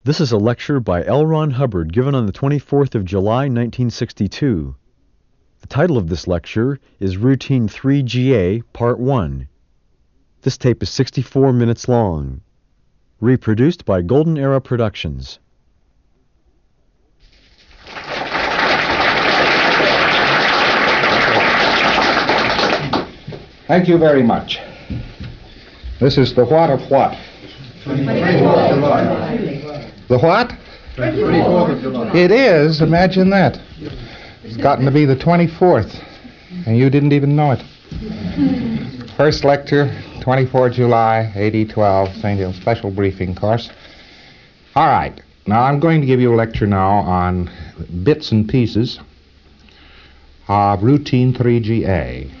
This is a lecture by L. Ron Hubbard given on the 24th of July, 1962. The title of this lecture is Routine 3GA, Part 1. This tape is 64 minutes long. Reproduced by Golden Era Productions. Thank you very much. This is the what of what? The what? 24th of July. It is, imagine that. It's gotten to be the 24th, and you didn't even know it. First lecture, 24 July, 8012, St. Hill Special Briefing Course. All right, now I'm going to give you a lecture now on bits and pieces of Routine 3GA.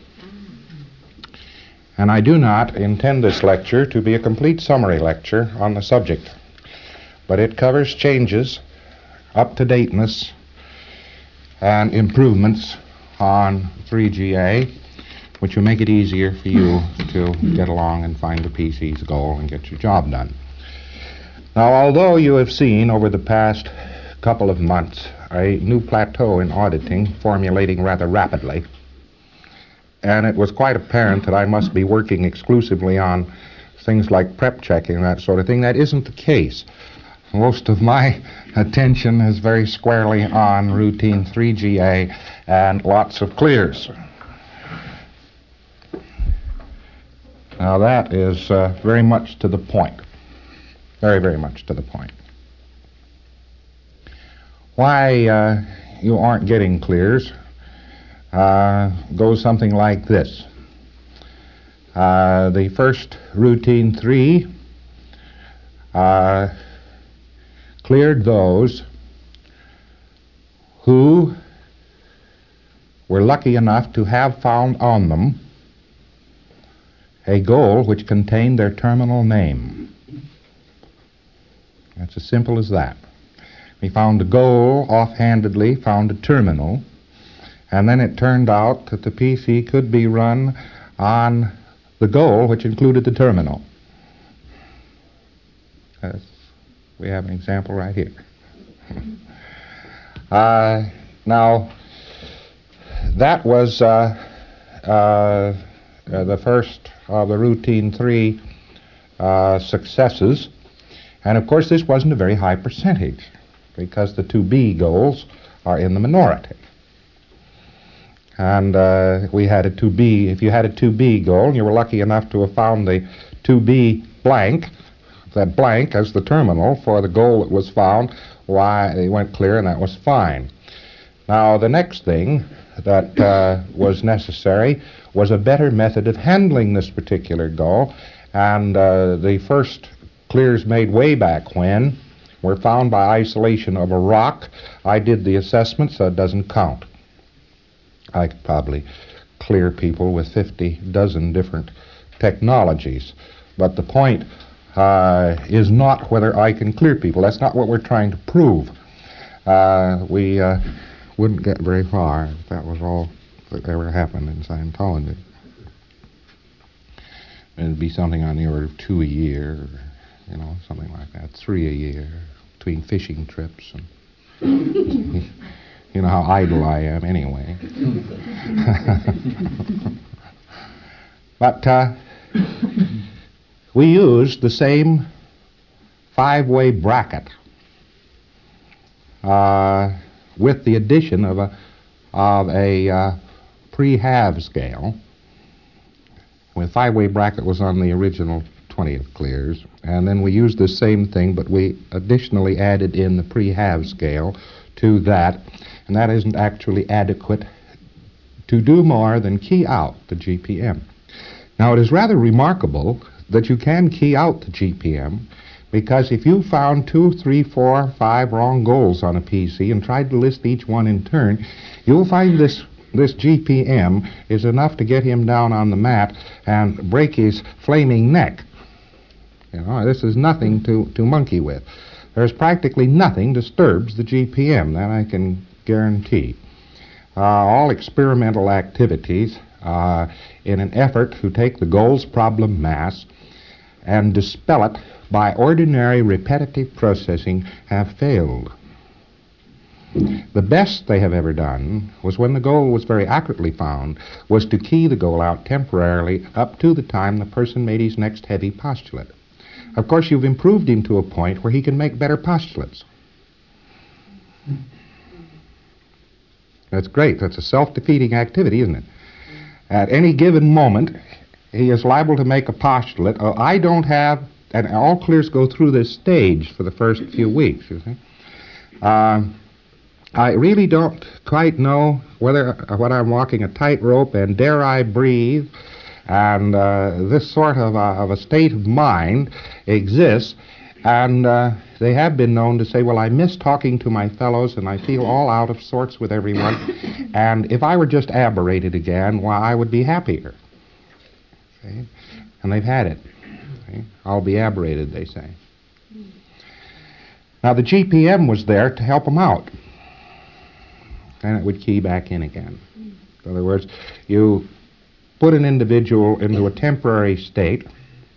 And I do not intend this lecture to be a complete summary lecture on the subject, but it covers changes, up-to-dateness, and improvements on 3GA, which will make it easier for you to get along and find the PC's goal and get your job done. Now, although you have seen over the past couple of months a new plateau in auditing formulating rather rapidly, and it was quite apparent that I must be working exclusively on things like prep checking and that sort of thing, that isn't the case. Most of my attention is very squarely on Routine 3GA and lots of clears. Now that is very much to the point. Very, very much to the point. Why you aren't getting clears goes something like this. The first Routine 3 cleared those who were lucky enough to have found on them a goal which contained their terminal name. That's as simple as that. We found a goal offhandedly, found a terminal, and then it turned out that the PC could be run on the goal which included the terminal. We have an example right here. Now, that was the first of the Routine 3 successes. And of course, this wasn't a very high percentage because the 2B goals are in the minority. And we had a 2B. If you had a 2B goal and you were lucky enough to have found the 2B blank, that blank as the terminal for the goal that was found, why, it went clear and that was fine. Now, the next thing that was necessary was a better method of handling this particular goal, and the first clears made way back when were found by isolation of a rock. I did the assessment, so it doesn't count. I could probably clear people with 50 dozen different technologies. But the point is not whether I can clear people. That's not what we're trying to prove. We wouldn't get very far if that was all that ever happened in Scientology. It'd be something on the order of 2 a year, or, something like that, 3 a year, between fishing trips and... You know how idle I am anyway. But we used the same 5-way bracket with the addition of a pre-halve scale. The 5-way bracket was on the original 20 of clears, and then we used the same thing, but we additionally added in the pre-halve scale to that, and that isn't actually adequate to do more than key out the GPM. Now, it is rather remarkable that you can key out the GPM, because if you found 2, 3, 4, 5 wrong goals on a PC and tried to list each one in turn, you'll find this GPM is enough to get him down on the mat and break his flaming neck. This is nothing to monkey with. There's practically nothing disturbs the GPM, that I can guarantee. All experimental activities in an effort to take the goals problem mass and dispel it by ordinary repetitive processing have failed. The best they have ever done was, when the goal was very accurately found, was to key the goal out temporarily up to the time the person made his next heavy postulate. Of course, you've improved him to a point where he can make better postulates. That's great. That's a self-defeating activity, isn't it? At any given moment, he is liable to make a postulate. I don't have, and all clears go through this stage for the first few weeks, you see. I really don't quite know whether I'm walking a tightrope and dare I breathe, and this sort of a state of mind exists, and they have been known to say, well, I miss talking to my fellows and I feel all out of sorts with everyone, and if I were just aberrated again, why, I would be happier. See? And they've had it. See? I'll be aberrated, they say. Now, the GPM was there to help them out. And it would key back in again. In other words, you put an individual into a temporary state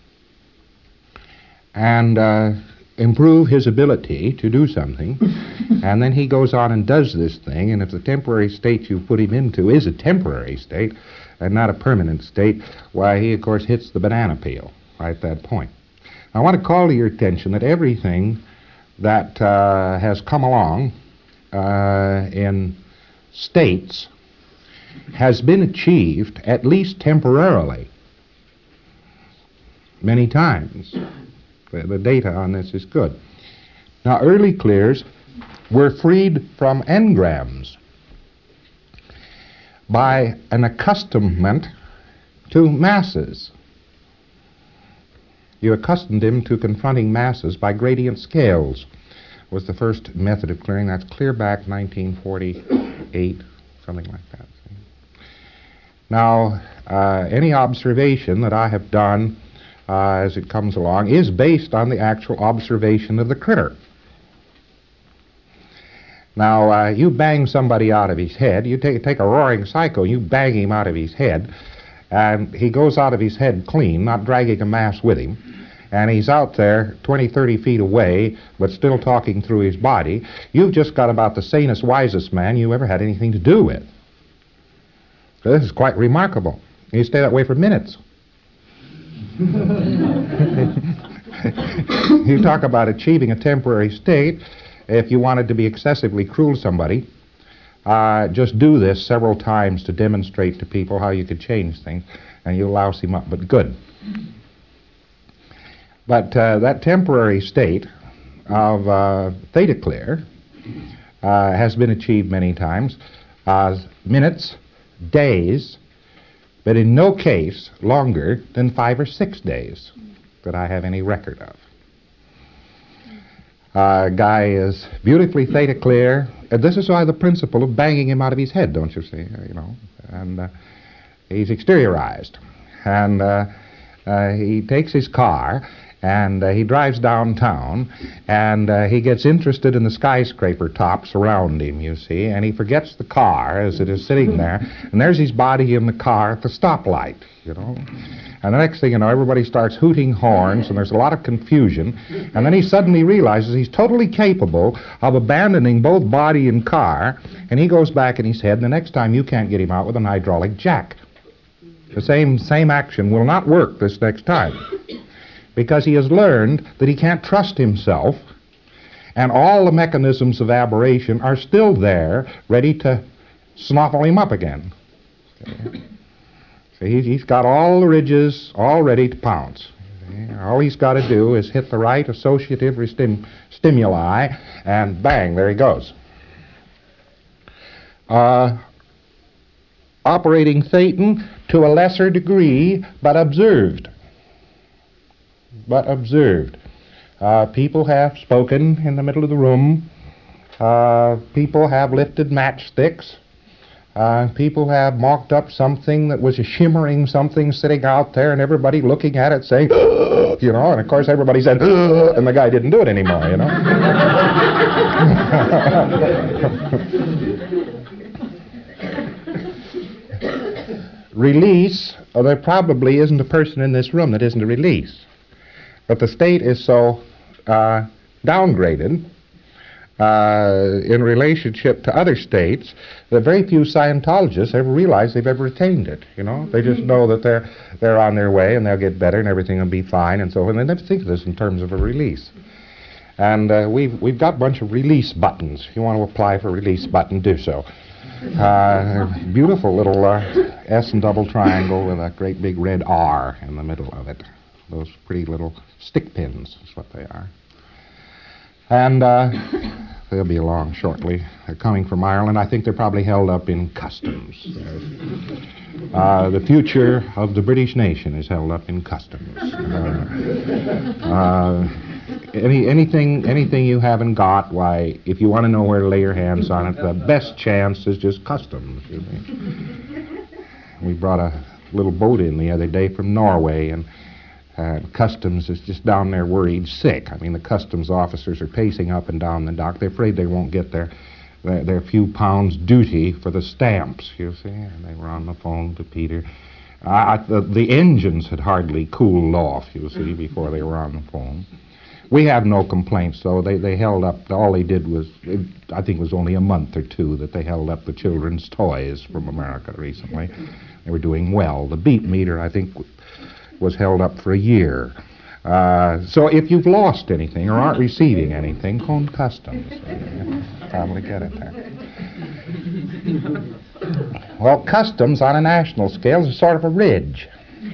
and improve his ability to do something, and then he goes on and does this thing, and if the temporary state you put him into is a temporary state and not a permanent state, why, he, of course, hits the banana peel right at that point. I want to call to your attention that everything that has come along in states has been achieved, at least temporarily, many times. The data on this is good. Now, early clears were freed from engrams by an accustomment to masses. You accustomed him to confronting masses by gradient scales. Was the first method of clearing. That's clear back 1948, something like that. Now, any observation that I have done as it comes along is based on the actual observation of the critter. Now, you bang somebody out of his head, you take a roaring psycho, you bang him out of his head, and he goes out of his head clean, not dragging a mass with him, and he's out there 20, 30 feet away, but still talking through his body. You've just got about the sanest, wisest man you ever had anything to do with. So this is quite remarkable. You stay that way for minutes. You talk about achieving a temporary state. If you wanted to be excessively cruel to somebody, just do this several times to demonstrate to people how you could change things, and you'll louse him up, but good. But that temporary state of theta clear has been achieved many times, minutes, days, but in no case longer than 5 or 6 days that I have any record of. Guy is beautifully theta clear. This is why the principle of banging him out of his head, don't you see? You know, and he's exteriorized, and he takes his car and he drives downtown, and he gets interested in the skyscraper tops around him, you see, and he forgets the car as it is sitting there, and there's his body in the car at the stoplight, you know. And the next thing you know, everybody starts hooting horns, and there's a lot of confusion, and then he suddenly realizes he's totally capable of abandoning both body and car, and he goes back in his head, and the next time you can't get him out with an hydraulic jack. The same action will not work this next time, because he has learned that he can't trust himself, and all the mechanisms of aberration are still there, ready to snuffle him up again. Okay. So he's got all the ridges all ready to pounce. Okay. All he's got to do is hit the right associative stimuli, and bang, there he goes. Operating Thetan to a lesser degree, but observed. People have spoken in the middle of the room. People have lifted matchsticks. People have mocked up something that was a shimmering something sitting out there, and everybody looking at it saying, you know, and of course everybody said, and the guy didn't do it anymore, you know. Release, there probably isn't a person in this room that isn't a release. But the state is so downgraded in relationship to other states that very few Scientologists ever realize they've ever attained it. You know, they just know that they're on their way and they'll get better and everything will be fine and so on. They never think of this in terms of a release. And we've got a bunch of release buttons. If you want to apply for a release button, do so. Beautiful little S and double triangle with a great big red R in the middle of it. Those pretty little stick pins is what they are. And they'll be along shortly. They're coming from Ireland. I think they're probably held up in customs. The future of the British nation is held up in customs. Anything you haven't got, why, if you want to know where to lay your hands on it, the best chance is just customs. You know? We brought a little boat in the other day from Norway, and customs is just down there worried sick. I mean, the customs officers are pacing up and down the dock. They're afraid they won't get their few pounds duty for the stamps, you see. And they were on the phone to Peter. The engines had hardly cooled off, you see, before they were on the phone. We had no complaints, though. They held up, all they did was, I think it was only a month or two that they held up the children's toys from America recently. They were doing well. The beat meter, I think, was held up for a year. So if you've lost anything or aren't receiving anything, phone customs. You'll probably get it there. Well, customs on a national scale is sort of a ridge.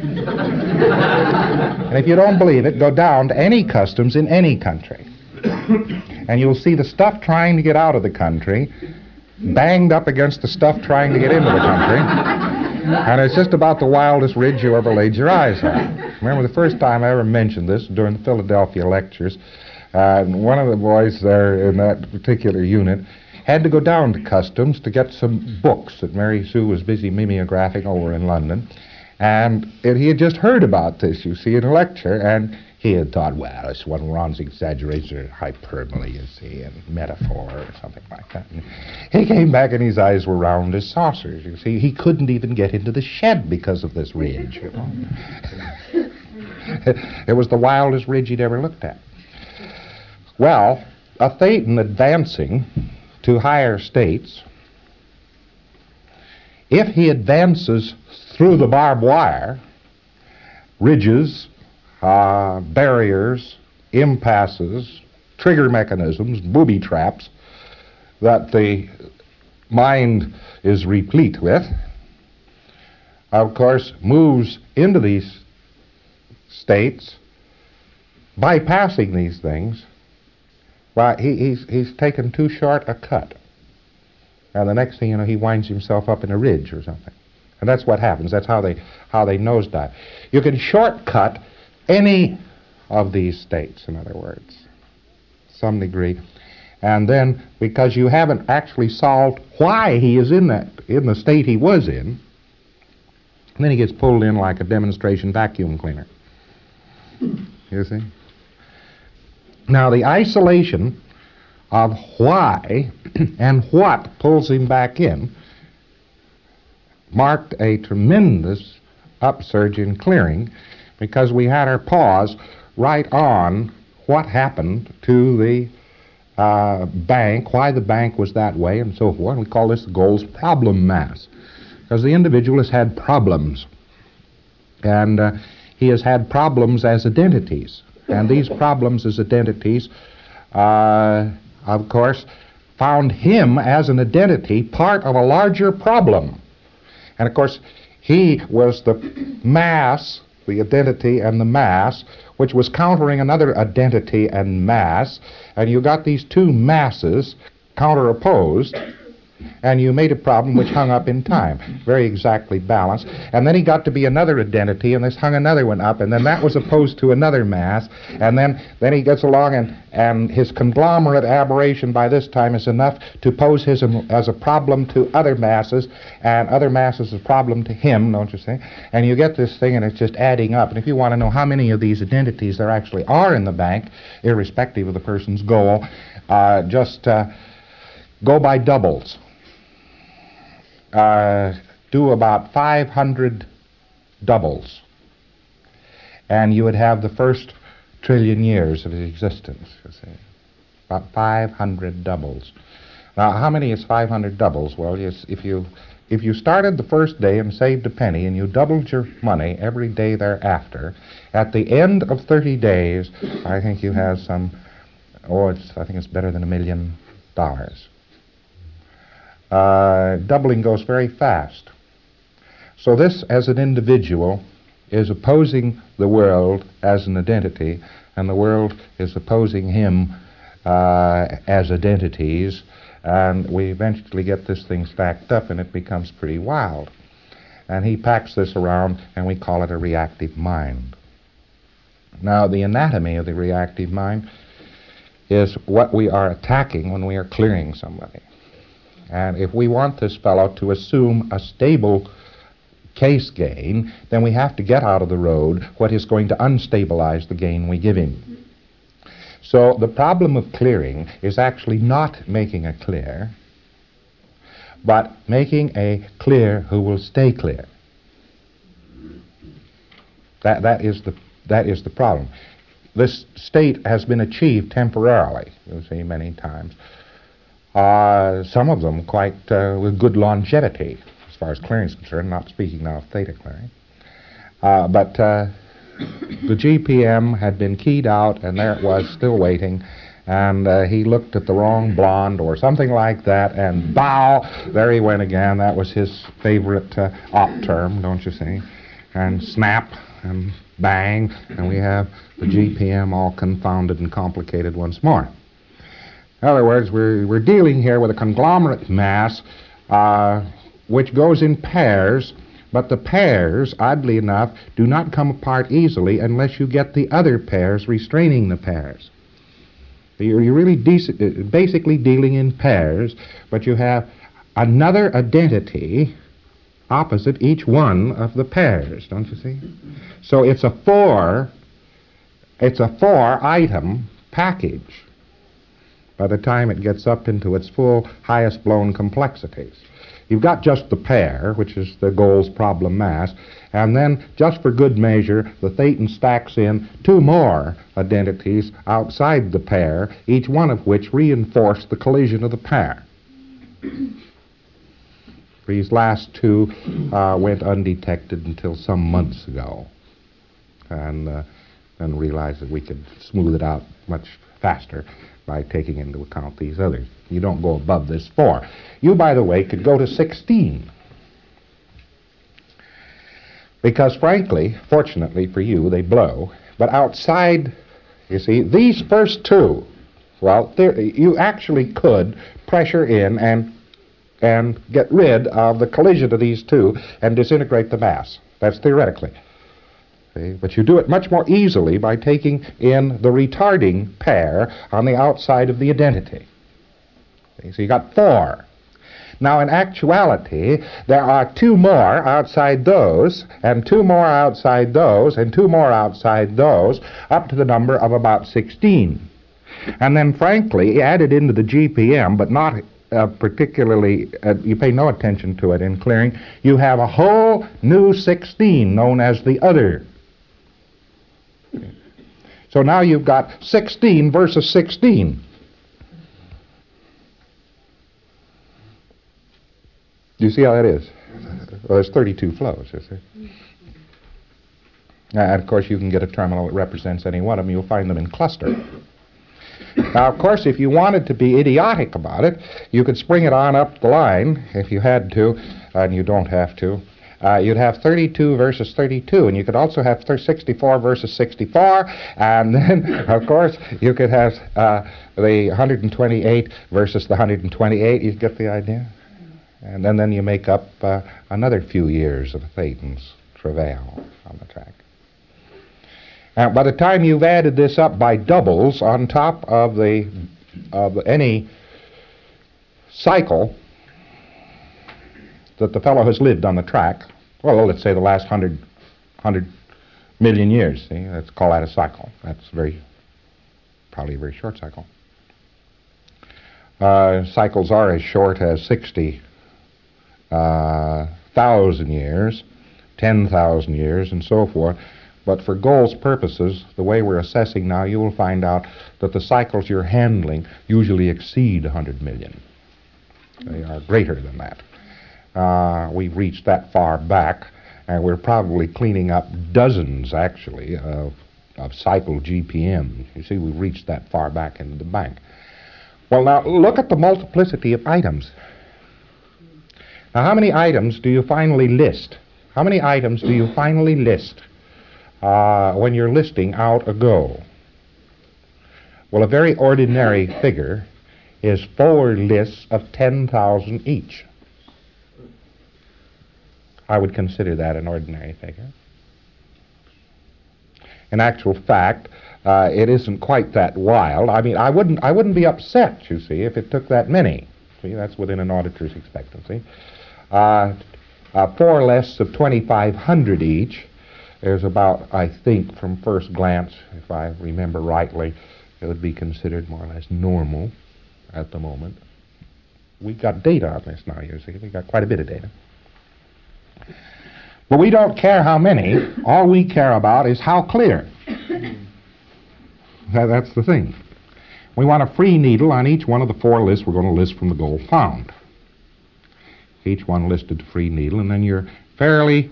And if you don't believe it, go down to any customs in any country. And you'll see the stuff trying to get out of the country banged up against the stuff trying to get into the country. And it's just about the wildest ridge you ever laid your eyes on. Remember the first time I ever mentioned this during the Philadelphia lectures, one of the boys there in that particular unit had to go down to customs to get some books that Mary Sue was busy mimeographing over in London. And he had just heard about this, you see, in a lecture, and he had thought, well, it's one of Ron's exaggerations or hyperbole, you see, and metaphor or something like that. And he came back and his eyes were round as saucers, you see. He couldn't even get into the shed because of this ridge, you know. It was the wildest ridge he'd ever looked at. Well, a Thetan advancing to higher states, if he advances through the barbed wire, ridges, barriers, impasses, trigger mechanisms, booby traps that the mind is replete with, of course, moves into these states, bypassing these things, well, he's taken too short a cut. And the next thing you know, he winds himself up in a ridge or something. And that's what happens. That's how they nosedive. You can shortcut any of these states, in other words, to some degree. And then, because you haven't actually solved why he is in the state he was in, then he gets pulled in like a demonstration vacuum cleaner. You see? Now, the isolation of why and what pulls him back in marked a tremendous upsurge in clearing, because we had our pause right on what happened to the bank, why the bank was that way, and so forth. We call this the Gold's problem mass, because the individual has had problems, and he has had problems as identities, and these problems as identities, of course, found him as an identity part of a larger problem. And of course, he was the mass, the identity and the mass, which was countering another identity and mass, and you got these two masses counter-opposed, and you made a problem which hung up in time, very exactly balanced. And then he got to be another identity, and this hung another one up, and then that was opposed to another mass, and then he gets along, and his conglomerate aberration by this time is enough to pose his as a problem to other masses, and other masses as a problem to him, don't you see? And you get this thing, and it's just adding up. And if you want to know how many of these identities there actually are in the bank, irrespective of the person's goal, just go by doubles. Do about 500 doubles, and you would have the first trillion years of existence, you see. About 500 doubles. Now, how many is 500 doubles? Well, yes, if you started the first day and saved a penny and you doubled your money every day thereafter, at the end of 30 days, I think you have some, I think it's better than $1 million. Doubling goes very fast. So this, as an individual, is opposing the world as an identity, and the world is opposing him as identities, and we eventually get this thing stacked up and it becomes pretty wild. And he packs this around and we call it a reactive mind. Now, the anatomy of the reactive mind is what we are attacking when we are clearing somebody. And if we want this fellow to assume a stable case gain, then we have to get out of the road what is going to unstabilize the gain we give him. So the problem of clearing is actually not making a clear, but making a clear who will stay clear. That is the problem. This state has been achieved temporarily, you'll see, many times. Some of them quite with good longevity, as far as clearing is concerned, not speaking now of theta clearing. But the GPM had been keyed out, and there it was, still waiting, and he looked at the wrong blonde or something like that, and bow, there he went again. That was his favorite op term, don't you see? And snap, and bang, and we have the GPM all confounded and complicated once more. In other words, we're dealing here with a conglomerate mass which goes in pairs, but the pairs, oddly enough, do not come apart easily unless you get the other pairs restraining the pairs. You're really basically dealing in pairs, but you have another identity opposite each one of the pairs, don't you see? So it's a four item package by the time it gets up into its full, highest blown complexities. You've got just the pair, which is the Gold's problem mass, and then, just for good measure, the Thetan stacks in two more identities outside the pair, each one of which reinforce the collision of the pair. These last two went undetected until some months ago, and then realized that we could smooth it out much faster by taking into account these others. You don't go above this 4. You, by the way, could go to 16. Because, frankly, fortunately for you, they blow. But outside, you see, these first two, well, you actually could pressure in and get rid of the collision of these two and disintegrate the mass. That's theoretically. See? But you do it much more easily by taking in the retarding pair on the outside of the identity. See? So you got 4. Now, in actuality, there are 2 more outside those, and 2 more outside those, and 2 more outside those, up to the number of about 16. And then, frankly, added into the GPM, but not particularly, you pay no attention to it in clearing, you have a whole new 16 known as the other. So now you've got 16 versus 16. Do you see how that is? Well, there's 32 flows, you see. And of course you can get a terminal that represents any one of them. You'll find them in cluster. Now, of course, if you wanted to be idiotic about it, you could spring it on up the line if you had to, and you don't have to. You'd have 32 versus 32, and you could also have 64 versus 64, and then, of course, you could have the 128 versus the 128. You get the idea? And then you make up another few years of Thetan's travail on the track. By the time you've added this up by doubles on top of any cycle that the fellow has lived on the track, well, let's say the last 100 million years, see, let's call that a cycle. That's probably a very short cycle. Cycles are as short as 60,000 years, 10,000 years, and so forth. But for goals purposes, the way we're assessing now, you will find out that the cycles you're handling usually exceed 100 million. They are greater than that. We've reached that far back, and we're probably cleaning up dozens, actually, of cycle GPM. You see, we've reached that far back into the bank. Well, now, look at the multiplicity of items. Now, how many items do you finally list? How many items do you finally list when you're listing out a goal? Well, a very ordinary figure is 4 lists of 10,000 each. I would consider that an ordinary figure. In actual fact, it isn't quite that wild. I mean, I wouldn't be upset, you see, if it took that many. See, that's within an auditor's expectancy. 4 lists of 2,500 each. There's about, I think, from first glance, if I remember rightly, it would be considered more or less normal at the moment. We've got data on this now, you see. We've got quite a bit of data. But we don't care how many. All we care about is how clear. That's the thing. We want a free needle on each one of the 4 lists we're going to list from the goal found. Each one listed to free needle, and then you're fairly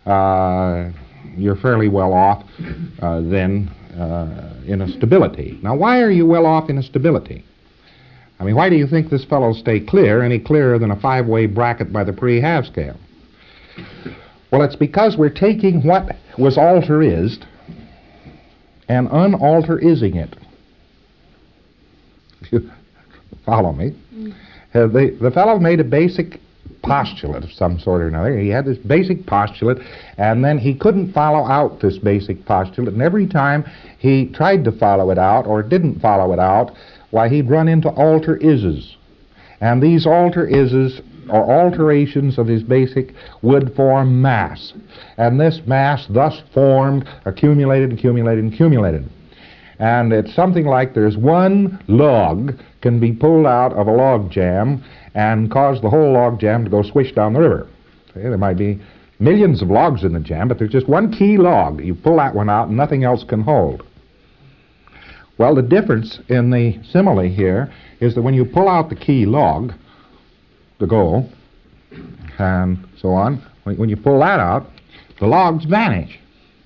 well off then in a stability. Now, why are you well off in a stability? I mean, why do you think this fellow will stay clear, any clearer than a 5-way bracket by the pre-half scale? Well, it's because we're taking what was alter-ised and unalter-ising it. You follow me? The fellow made a basic postulate of some sort or another. He had this basic postulate, and then he couldn't follow out this basic postulate, and every time he tried to follow it out or didn't follow it out, why, he'd run into alter-ises. And these alter-ises or alterations of his basic would form mass. And this mass thus formed, accumulated. And it's something like there's one log can be pulled out of a log jam and cause the whole log jam to go swish down the river. See, there might be millions of logs in the jam, but there's just one key log. You pull that one out and nothing else can hold. Well, the difference in the simile here is that when you pull out the key log, the goal, and so on, when you pull that out, the logs vanish.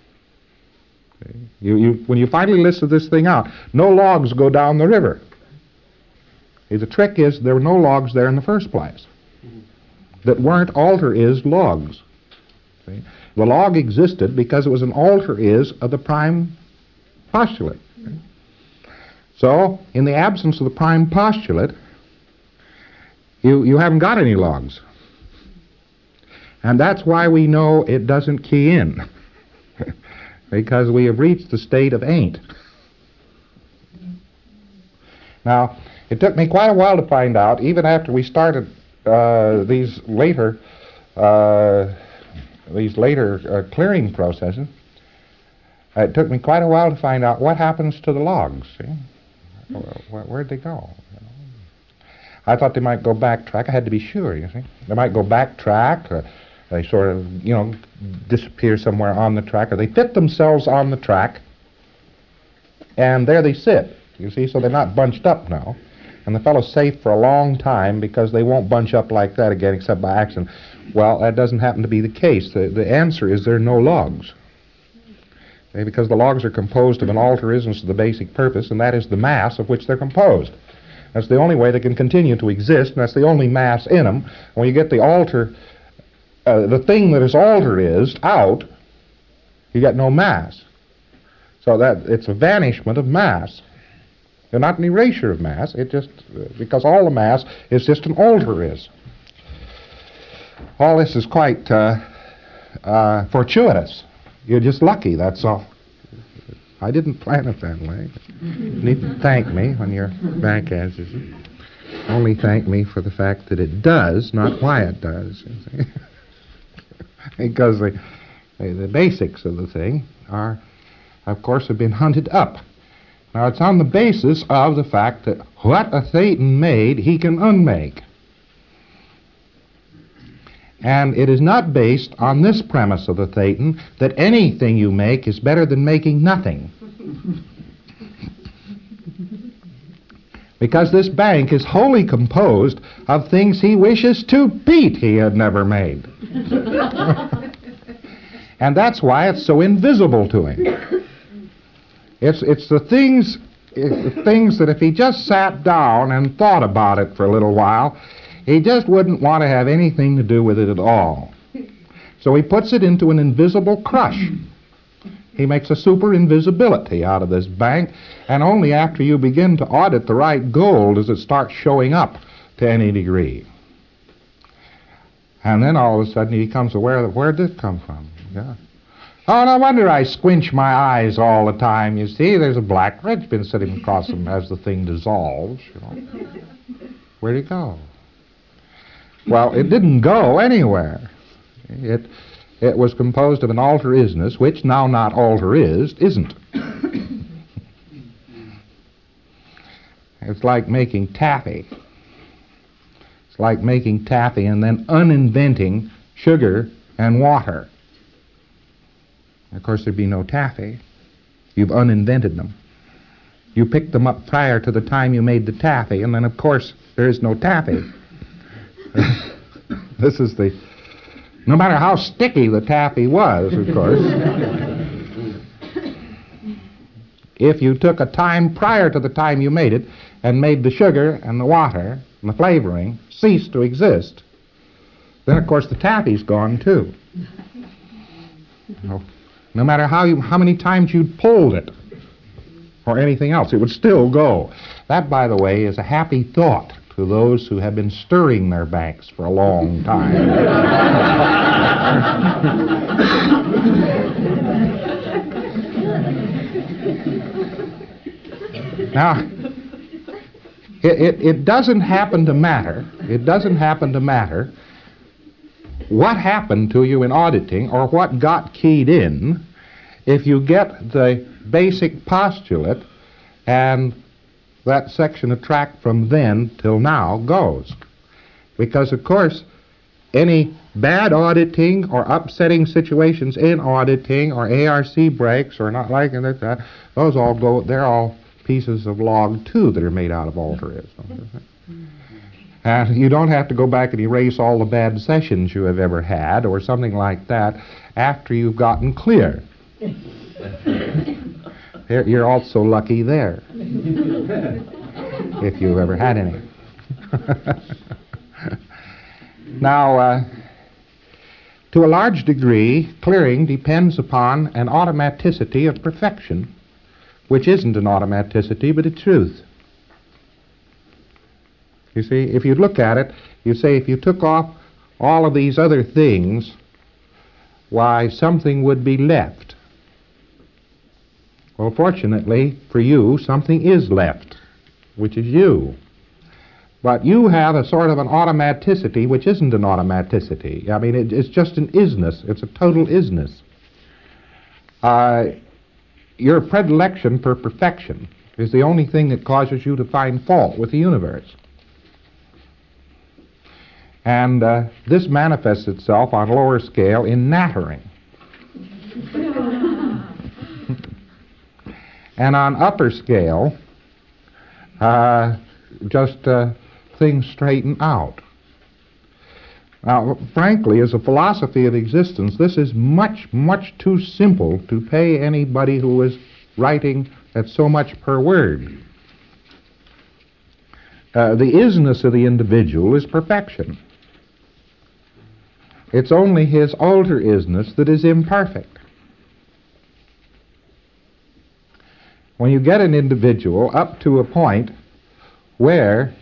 When you finally listed this thing out, no logs go down the river. See, the trick is there were no logs there in the first place that weren't alter-is logs. See? The log existed because it was an alter-is of the prime postulate. See? So, in the absence of the prime postulate, you haven't got any logs. And that's why we know it doesn't key in. Because we have reached the state of ain't. Now, it took me quite a while to find out, even after we started these later clearing processes, it took me quite a while to find out what happens to the logs. See? Where'd they go? I thought they might go backtrack. I had to be sure, you see. They might go backtrack, or they sort of, disappear somewhere on the track, or they fit themselves on the track, and there they sit, you see, so they're not bunched up now. And the fellow's safe for a long time because they won't bunch up like that again except by accident. Well, that doesn't happen to be the case. The answer is there are no logs. Okay, because the logs are composed of an alter-isms to the basic purpose, and that is the mass of which they're composed. That's the only way they can continue to exist, and that's the only mass in them. When you get the the thing that is alter-is out, you get no mass. So that it's a vanishment of mass. They're not an erasure of mass. It just because all the mass is just an alter-is. All this is quite fortuitous. You're just lucky, that's all. I didn't plan it that way. You need to thank me when your back answers it. Only thank me for the fact that it does, not why it does. Because the basics of the thing are, of course, have been hunted up. Now, it's on the basis of the fact that what a Thetan made, he can unmake. And it is not based on this premise of the Thetan that anything you make is better than making nothing. Because this bank is wholly composed of things he wishes to beat he had never made. And that's why it's so invisible to him. It's the things that if he just sat down and thought about it for a little while, he just wouldn't want to have anything to do with it at all. So he puts it into an invisible crush. He makes a super invisibility out of this bank, and only after you begin to audit the right gold does it start showing up to any degree. And then all of a sudden he becomes aware that where did it come from? Yeah. Oh, no wonder I squinch my eyes all the time. You see, there's a black ridge been sitting across them as the thing dissolves. You know. Where'd it go? Well, it didn't go anywhere. It was composed of an alter isness, which now not alter isn't. It's like making taffy. It's like making taffy and then uninventing sugar and water. Of course, there'd be no taffy. You've uninvented them. You picked them up prior to the time you made the taffy, and then, of course, there is no taffy. This is the... No matter how sticky the taffy was, of course, if you took a time prior to the time you made it and made the sugar and the water and the flavoring cease to exist, then, of course, the taffy's gone, too. No matter how many times you'd pulled it or anything else, it would still go. That, by the way, is a happy thought to those who have been stirring their banks for a long time. Now, it doesn't happen to matter. It doesn't happen to matter what happened to you in auditing or what got keyed in if you get the basic postulate and that section of track from then till now goes. Because, of course, any bad auditing or upsetting situations in auditing or ARC breaks or not liking it, those all go, they're all pieces of log 2 that are made out of alterism. And you don't have to go back and erase all the bad sessions you have ever had or something like that after you've gotten clear. You're also lucky there, if you've ever had any. Now, to a large degree, clearing depends upon an automaticity of perfection, which isn't an automaticity, but a truth. You see, if you look at it, you say if you took off all of these other things, why, something would be left. Well, fortunately for you, something is left, which is you. But you have a sort of an automaticity which isn't an automaticity. I mean, it's just an isness. It's a total isness. Your predilection for perfection is the only thing that causes you to find fault with the universe. And this manifests itself on a lower scale in nattering. And on upper scale, things straighten out. Now, frankly, as a philosophy of existence, this is much, much too simple to pay anybody who is writing at so much per word. The isness of the individual is perfection. It's only his alter isness that is imperfect. When you get an individual up to a point where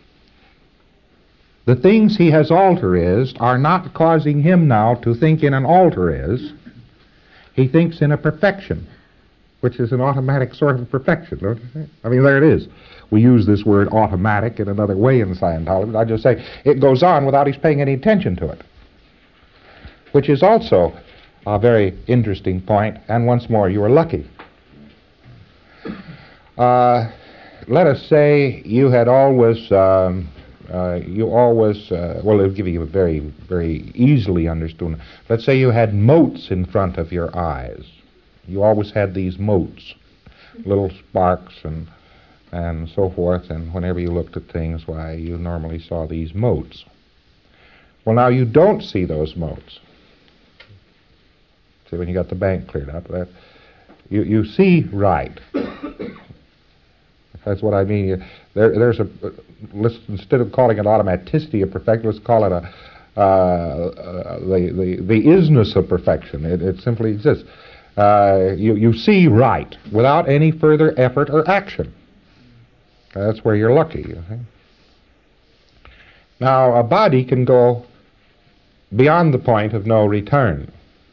the things he has alterised are not causing him now to think in an alteris, he thinks in a perfection, which is an automatic sort of perfection, don't you think? I mean, there it is. We use this word automatic in another way in Scientology. I just say it goes on without his paying any attention to it, which is also a very interesting point, and once more, you are lucky. Let us say you had always you always, well, it'll give you a very, very easily understood. Let's say you had motes in front of your eyes. You always had these motes, little sparks and so forth, and whenever you looked at things, why, you normally saw these motes. Well, now you don't see those motes. See, when you got the bank cleared up, you see right. That's what I mean. There's a, instead of calling it automaticity of perfection, let's call it the isness of perfection. It simply exists. You see right without any further effort or action. That's where you're lucky, you see. Now, a body can go beyond the point of no return.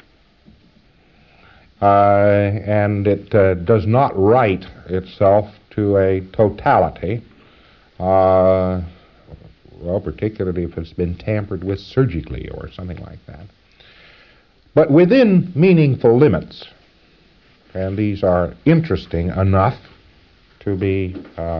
And it does not right itself to a totality, well, particularly if it's been tampered with surgically or something like that. But within meaningful limits, and these are interesting enough to be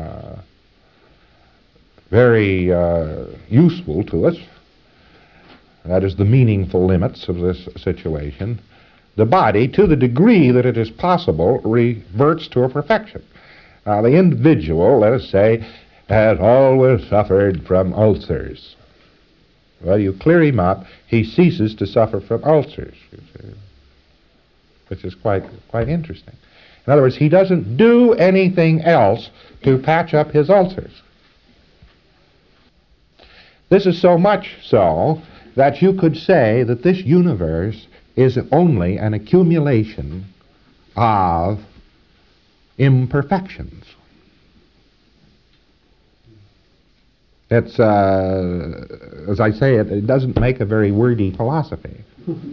very useful to us, that is the meaningful limits of this situation, the body, to the degree that it is possible, reverts to a perfection. Now, the individual, let us say, has always suffered from ulcers. Well, you clear him up, he ceases to suffer from ulcers, you see, which is quite interesting. In other words, he doesn't do anything else to patch up his ulcers. This is so much so that you could say that this universe is only an accumulation of imperfections. It's, as I say, it doesn't make a very wordy philosophy.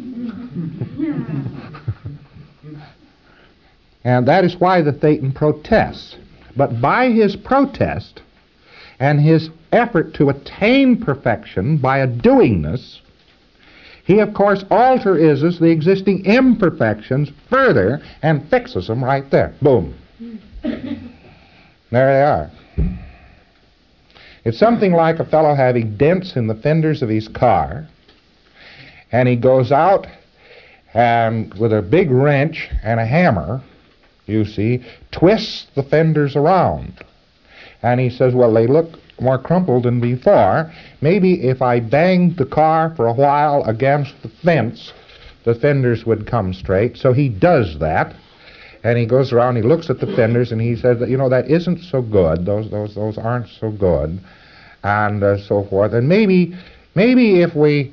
And that is why the Thetan protests. But by his protest and his effort to attain perfection by a doingness, he, of course, alterizes the existing imperfections further and fixes them right there. Boom. There they are. It's something like a fellow having dents in the fenders of his car, and he goes out and with a big wrench and a hammer, you see, twists the fenders around. And he says, well, they look more crumpled than before. Maybe if I banged the car for a while against the fence, the fenders would come straight. So he does that, and he goes around, he looks at the fenders, and he says, you know, that isn't so good. Those aren't so good, and so forth. And maybe if we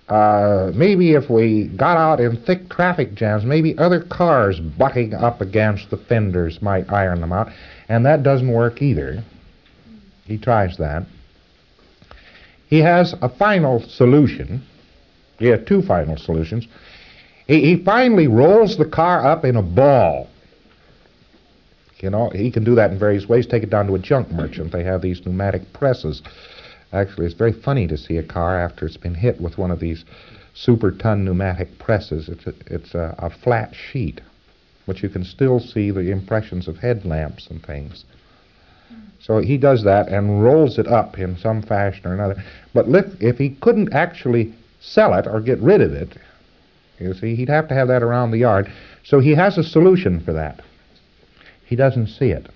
got out in thick traffic jams, maybe other cars butting up against the fenders might iron them out, and that doesn't work either. He tries that. He has a final solution. He has two final solutions. He finally rolls the car up in a ball. You know, he can do that in various ways. Take it down to a junk merchant. They have these pneumatic presses. Actually, it's very funny to see a car after it's been hit with one of these super-ton pneumatic presses. It's a flat sheet, but you can still see the impressions of headlamps and things. So he does that and rolls it up in some fashion or another. But if he couldn't actually sell it or get rid of it, you see, he'd have to have that around the yard. So he has a solution for that. He doesn't see it.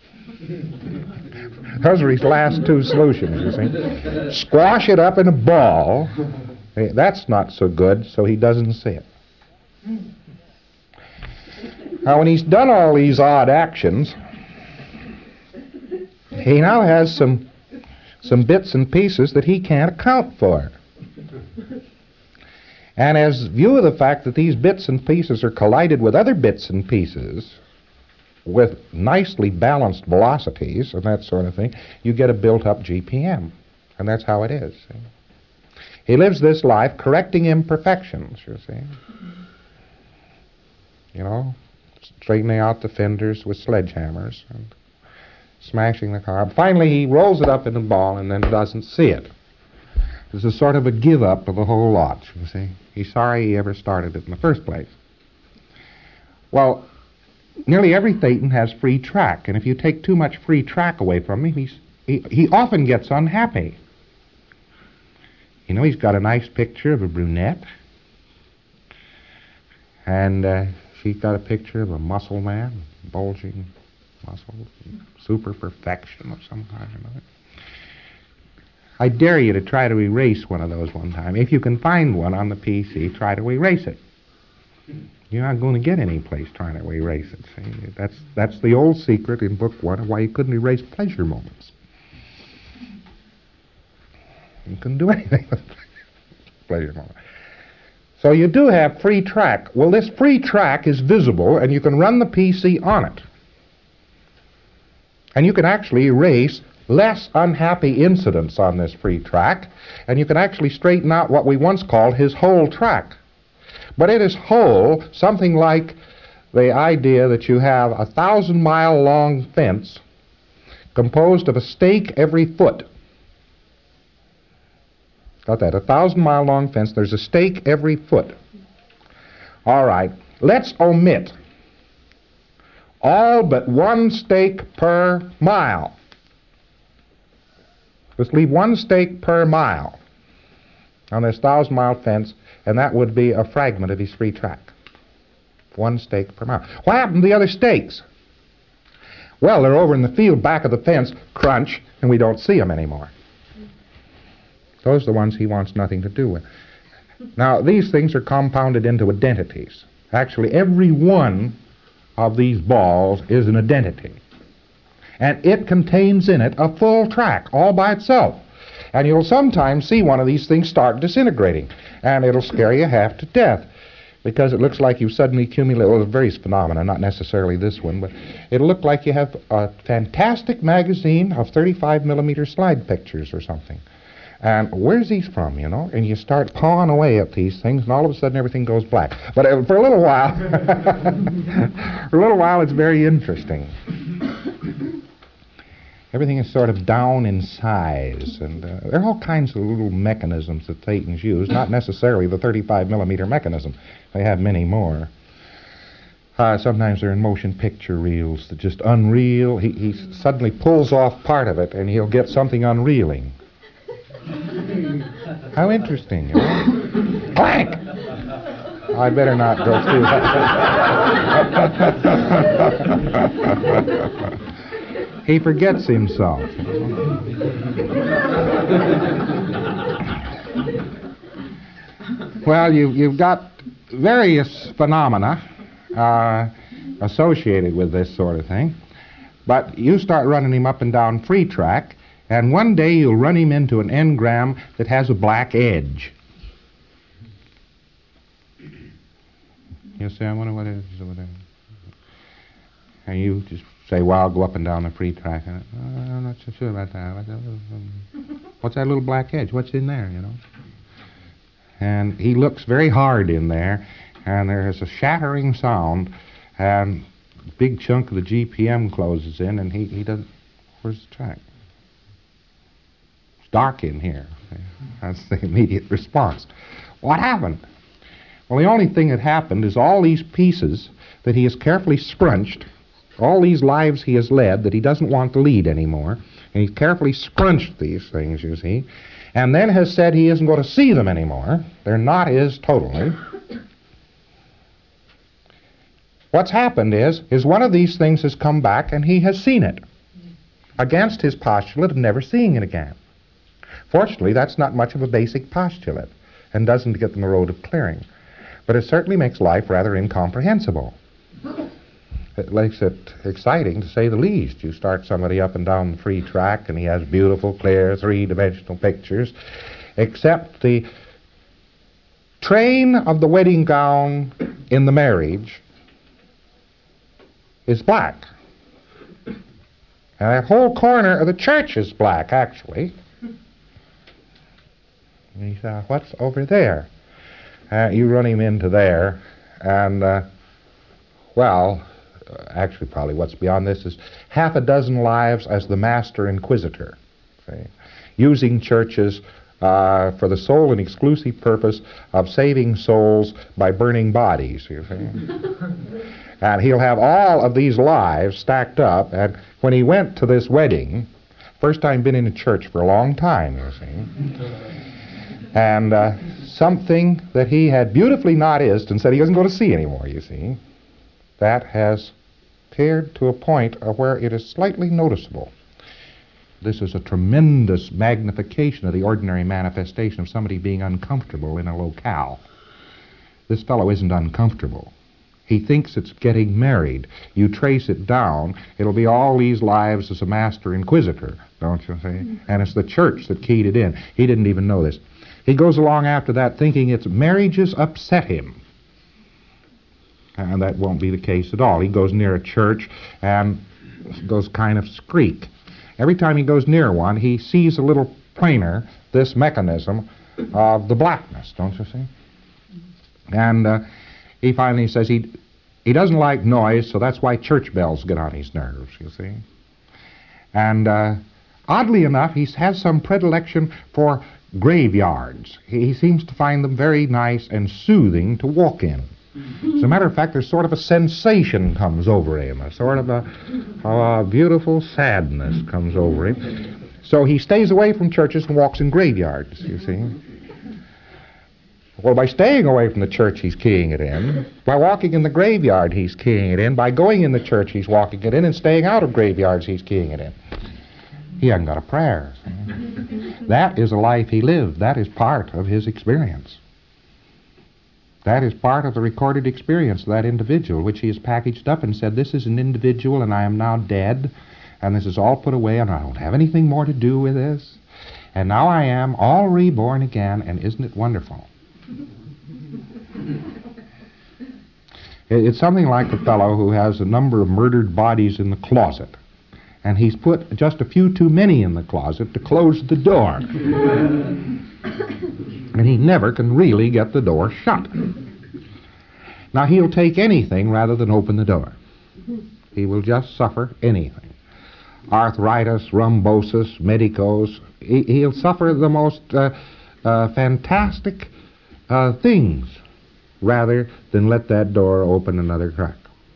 Those are his last two solutions, you see. Squash it up in a ball. That's not so good, so he doesn't see it. Now, when he's done all these odd actions, he now has some bits and pieces that he can't account for. And as view of the fact that these bits and pieces are collided with other bits and pieces with nicely balanced velocities and that sort of thing, you get a built-up GPM. And that's how it is. See? He lives this life correcting imperfections, you see. You know, straightening out the fenders with sledgehammers and smashing the car. Finally, he rolls it up in a ball and then doesn't see it. It's a sort of a give-up of the whole lot, you see. He's sorry he ever started it in the first place. Well, nearly every Thetan has free track, and if you take too much free track away from him, he often gets unhappy. You know, he's got a nice picture of a brunette. And she's got a picture of a muscle man, bulging muscles, super perfection of some kind or another. I dare you to try to erase one of those one time. If you can find one on the PC, try to erase it. You're not going to get any place trying to erase it. See? That's the old secret in Book 1 of why you couldn't erase pleasure moments. You couldn't do anything with pleasure moments. So you do have free track. Well, this free track is visible, and you can run the PC on it. And you can actually erase less unhappy incidents on this free track, and you can actually straighten out what we once called his whole track. But it is whole, something like the idea that you have a 1,000-mile long fence composed of a stake every foot. Got that? A 1,000-mile long fence, there's a stake every foot. All right, let's omit all but one stake per mile. Let's leave one stake per mile on this 1,000-mile fence, and that would be a fragment of his free track. One stake per mile. What happened to the other stakes? Well, they're over in the field back of the fence, crunch, and we don't see them anymore. Those are the ones he wants nothing to do with. Now, these things are compounded into identities. Actually, every one of these balls is an identity. And it contains in it a full track all by itself. And you'll sometimes see one of these things start disintegrating, and it'll scare you half to death, because it looks like you've suddenly accumulated, well, various phenomena, not necessarily this one, but it'll look like you have a fantastic magazine of 35mm slide pictures or something. And where's these from, you know? And you start pawing away at these things, and all of a sudden everything goes black. But for a little while, it's very interesting. Everything is sort of down in size, and there are all kinds of little mechanisms that Satan's used, not necessarily the 35mm mechanism. They have many more. Sometimes they're in motion picture reels that just unreel. He suddenly pulls off part of it, and he'll get something unreeling. How interesting, you know? Clank! I better not go through that. He forgets himself. Well, you've got various phenomena associated with this sort of thing, but you start running him up and down free track, and one day you'll run him into an engram that has a black edge. You say, I wonder what it is. And you just say, well, I'll go up and down the free track. And I'm not so sure about that. What's that little black edge? What's in there, you know? And he looks very hard in there, and there's a shattering sound, and a big chunk of the GPM closes in, and he doesn't... Where's the track? It's dark in here. That's the immediate response. What happened? Well, the only thing that happened is all these pieces that he has carefully scrunched, all these lives he has led that he doesn't want to lead anymore, and he's carefully scrunched these things, you see, and then has said he isn't going to see them anymore. They're not his totally. What's happened is one of these things has come back and he has seen it, against his postulate of never seeing it again. Fortunately, that's not much of a basic postulate, and doesn't get in the road of clearing. But it certainly makes life rather incomprehensible. It makes it exciting, to say the least. You start somebody up and down the free track, and he has beautiful, clear, three-dimensional pictures, except the train of the wedding gown in the marriage is black. And that whole corner of the church is black, actually. And he said, what's over there? You run him into there, and, actually probably what's beyond this is half a dozen lives as the master inquisitor, see? Using churches for the sole and exclusive purpose of saving souls by burning bodies, you see. And he'll have all of these lives stacked up, and when he went to this wedding, first time been in a church for a long time, you see, And something that he had beautifully noticed and said he doesn't go to see anymore, you see, that has appeared to a point where it is slightly noticeable. This is a tremendous magnification of the ordinary manifestation of somebody being uncomfortable in a locale. This fellow isn't uncomfortable. He thinks it's getting married. You trace it down, it'll be all these lives as a master inquisitor, don't you see? And it's the church that keyed it in. He didn't even know this. He goes along after that thinking its marriages upset him. And that won't be the case at all. He goes near a church and goes kind of squeak. Every time he goes near one, he sees a little plainer this mechanism of the blackness, don't you see? And he finally says he doesn't like noise, so that's why church bells get on his nerves, you see. And oddly enough, he has some predilection for graveyards. He seems to find them very nice and soothing to walk in. As a matter of fact, there's sort of a sensation comes over him, a sort of a beautiful sadness comes over him. So he stays away from churches and walks in graveyards, you see. Well, by staying away from the church, he's keying it in. By walking in the graveyard, he's keying it in. By going in the church, he's walking it in. And staying out of graveyards, he's keying it in. He hasn't got a prayer. That is a life he lived. That is part of his experience. That is part of the recorded experience of that individual, which he has packaged up and said, this is an individual and I am now dead, and this is all put away and I don't have anything more to do with this. And now I am all reborn again, and isn't it wonderful? It's something like the fellow who has a number of murdered bodies in the closet, and he's put just a few too many in the closet to close the door. And he never can really get the door shut. Now, he'll take anything rather than open the door. He will just suffer anything. Arthritis, thrombosis, medicos. He'll suffer the most fantastic things rather than let that door open another crack.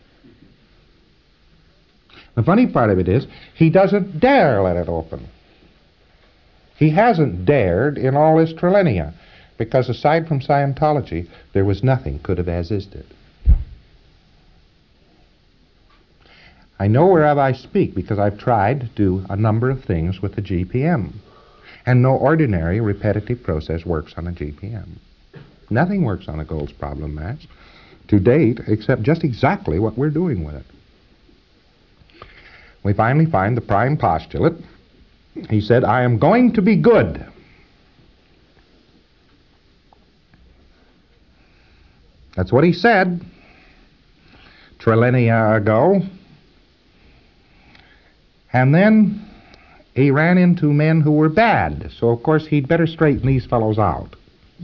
The funny part of it is, he doesn't dare let it open. He hasn't dared in all his trillinia, because aside from Scientology, there was nothing could have existed. I know whereof I speak because I've tried to do a number of things with the GPM. And no ordinary repetitive process works on a GPM. Nothing works on a Gold's problem match to date except just exactly what we're doing with it. We finally find the prime postulate. He said, I am going to be good. That's what he said trillinia ago. And then he ran into men who were bad, so of course he'd better straighten these fellows out.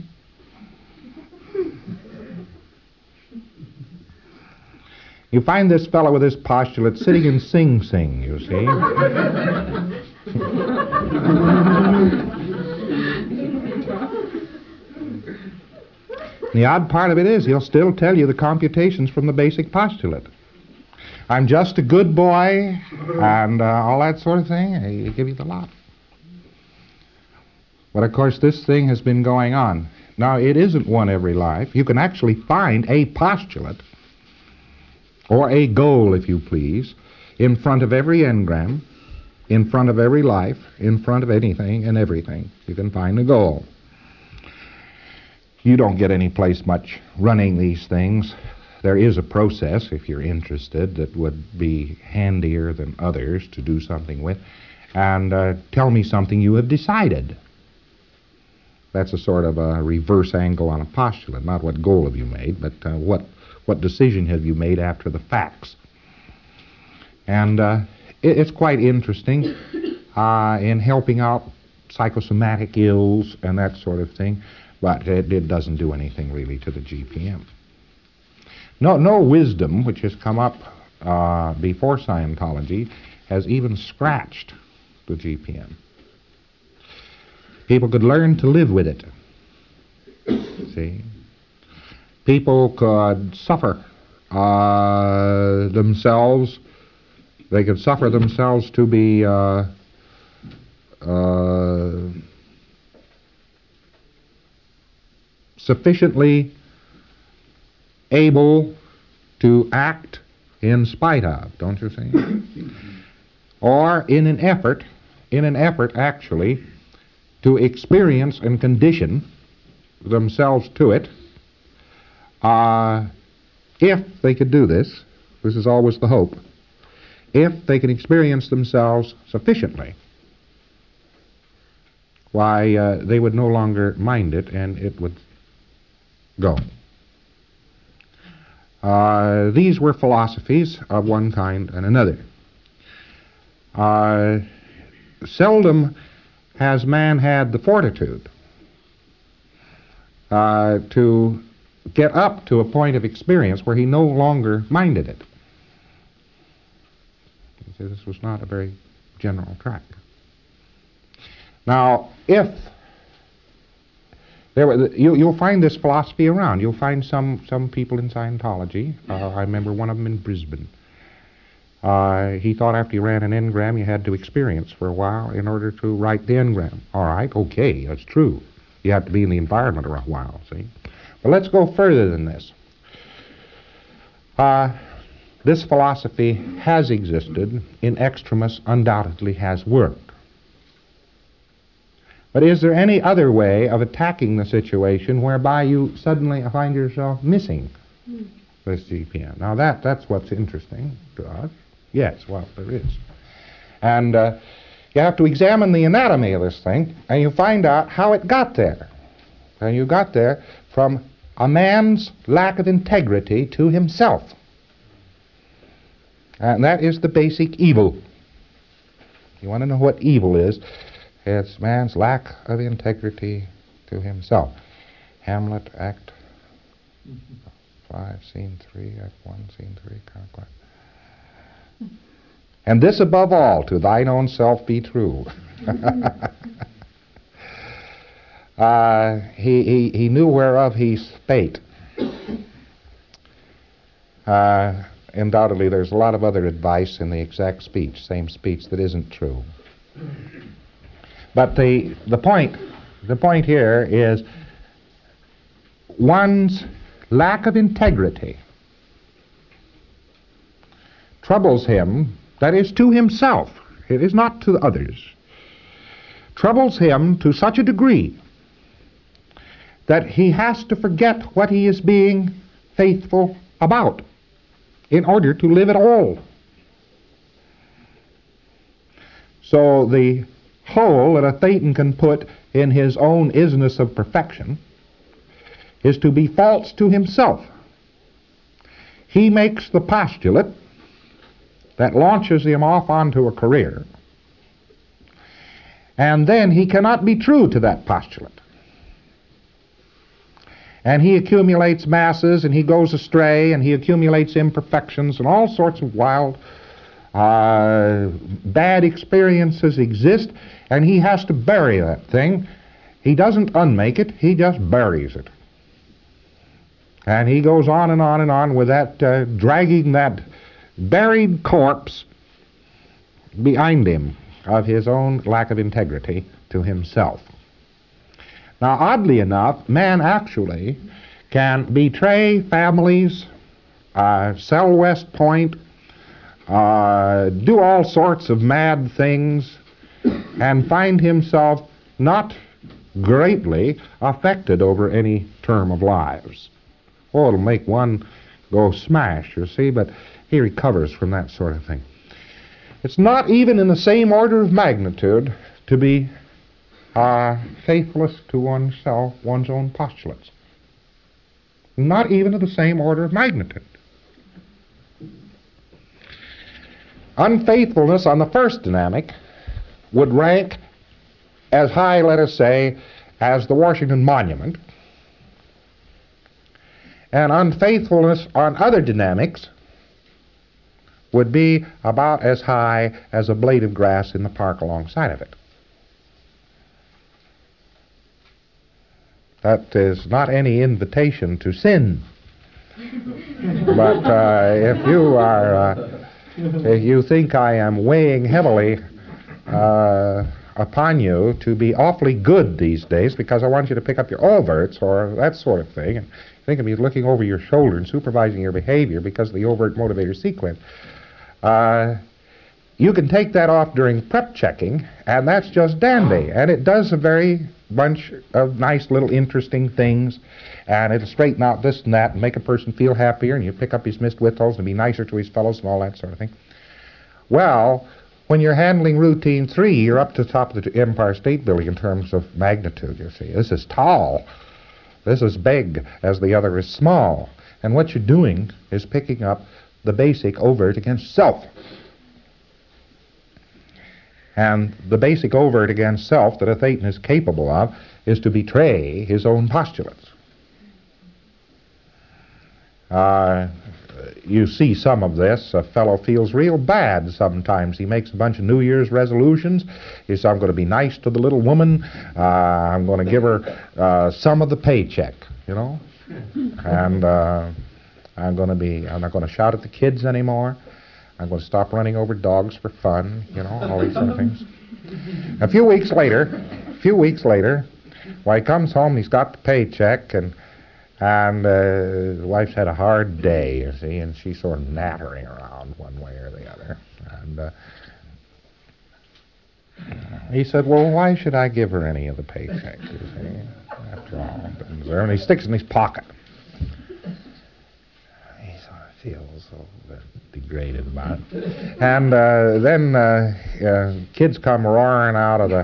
You find this fellow with this postulate sitting in Sing Sing, you see. The odd part of it is he'll still tell you the computations from the basic postulate. I'm just a good boy and all that sort of thing. He'll give you the lot. But of course this thing has been going on. Now it isn't one every life. You can actually find a postulate or a goal, if you please, in front of every engram, in front of every life, in front of anything and everything. You can find a goal. You don't get any place much running these things. There is a process, if you're interested, that would be handier than others to do something with. And tell me something you have decided. That's a sort of a reverse angle on a postulate. Not what goal have you made, but what decision have you made after the facts. And it's quite interesting in helping out psychosomatic ills and that sort of thing, but it doesn't do anything really to the GPM. No wisdom which has come up before Scientology has even scratched the GPM. People could learn to live with it. See? People could suffer themselves. They could suffer themselves to be sufficiently able to act in spite of, don't you see? Or in an effort actually to experience and condition themselves to it. If they could do this is always the hope, if they can experience themselves sufficiently, why, they would no longer mind it and it would go. These were philosophies of one kind and another. Seldom has man had the fortitude to get up to a point of experience where he no longer minded it. This was not a very general track. Now, if there were, you'll find this philosophy around. You'll find some people in Scientology. I remember one of them in Brisbane. He thought after you ran an engram, you had to experience for a while in order to write the engram. All right, okay, that's true. You have to be in the environment for a while, see? But let's go further than this. This philosophy has existed. In extremis, undoubtedly has worked. But is there any other way of attacking the situation whereby you suddenly find yourself missing this GPM? Now that's what's interesting to us. Yes, well, there is. And you have to examine the anatomy of this thing, and you find out how it got there. And you got there from a man's lack of integrity to himself. And that is the basic evil. You want to know what evil is? It's man's lack of integrity to himself. Hamlet, Act 5, Scene 3, Act 1, Scene 3, Conquest. And this above all, to thine own self be true. He knew whereof he spake. Undoubtedly, there's a lot of other advice in the exact speech, same speech, that isn't true. But the point here is one's lack of integrity troubles him, that is, to himself. It is not to others. Troubles him to such a degree that he has to forget what he is being faithful about in order to live at all. So the hole that a Thetan can put in his own isness of perfection is to be false to himself. He makes the postulate that launches him off onto a career, and then he cannot be true to that postulate. And he accumulates masses, and he goes astray, and he accumulates imperfections, and all sorts of wild, bad experiences exist, and he has to bury that thing. He doesn't unmake it, he just buries it. And he goes on and on and on with that, dragging that buried corpse behind him of his own lack of integrity to himself. Now, oddly enough, man actually can betray families, sell West Point, do all sorts of mad things, and find himself not greatly affected over any term of lives. Oh, it'll make one go smash, you see, but he recovers from that sort of thing. It's not even in the same order of magnitude to be faithless to oneself, one's own postulates. Not even of the same order of magnitude. Unfaithfulness on the first dynamic would rank as high, let us say, as the Washington Monument, and unfaithfulness on other dynamics would be about as high as a blade of grass in the park alongside of it. That is not any invitation to sin. But if you think I am weighing heavily upon you to be awfully good these days because I want you to pick up your overts or that sort of thing. And think of me looking over your shoulder and supervising your behavior because of the overt motivator sequence. You can take that off during prep checking, and that's just dandy. And it does a very bunch of nice little interesting things, and it'll straighten out this and that and make a person feel happier, and you pick up his missed whittles and be nicer to his fellows and all that sort of thing. Well, when you're handling routine 3, you're up to the top of the Empire State Building in terms of magnitude, you see. This is tall. This is big, as the other is small. And what you're doing is picking up the basic overt against self. And the basic overt against self that a Thetan is capable of is to betray his own postulates. You see some of this. A fellow feels real bad sometimes. He makes a bunch of New Year's resolutions. He says, I'm going to be nice to the little woman. I'm going to give her some of the paycheck, you know. And I'm not going to shout at the kids anymore. I'm going to stop running over dogs for fun, you know, all these sort of things. A few weeks later, when he comes home, he's got the paycheck, and the wife's had a hard day, you see, and she's sort of nattering around one way or the other. And he said, well, why should I give her any of the paycheck, you see, after all? And he sticks it in his pocket. He sort of feels so degraded about it. And then kids come roaring out of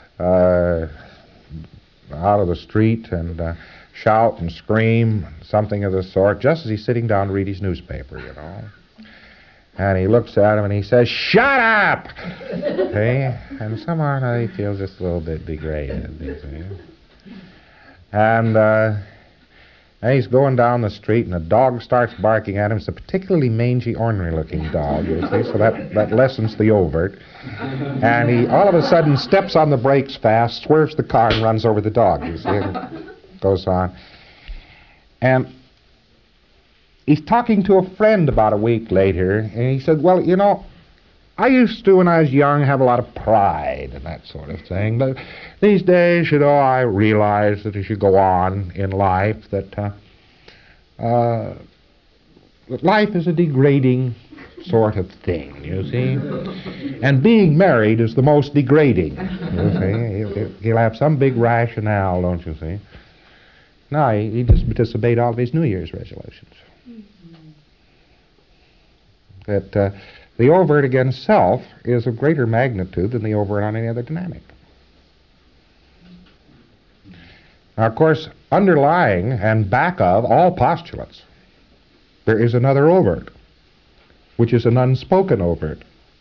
the street and shout and scream, something of the sort, just as he's sitting down to read his newspaper, you know. And he looks at him and he says, shut up! See? And somehow or another he feels just a little bit degraded, you see. And he's going down the street, and a dog starts barking at him. It's a particularly mangy, ornery-looking dog, you see, so that lessens the overt. And he all of a sudden steps on the brakes fast, swerves the car, and runs over the dog, you see, and goes on. And he's talking to a friend about a week later, and he said, well, you know, I used to, when I was young, have a lot of pride and that sort of thing. But these days, you know, I realize that as you go on in life, that life is a degrading sort of thing, you see. And being married is the most degrading, you see. He'll have some big rationale, don't you see. No, he just disobeyed all of his New Year's resolutions. That the overt against self is of greater magnitude than the overt on any other dynamic. Now, of course, underlying and back of all postulates, there is another overt, which is an unspoken overt.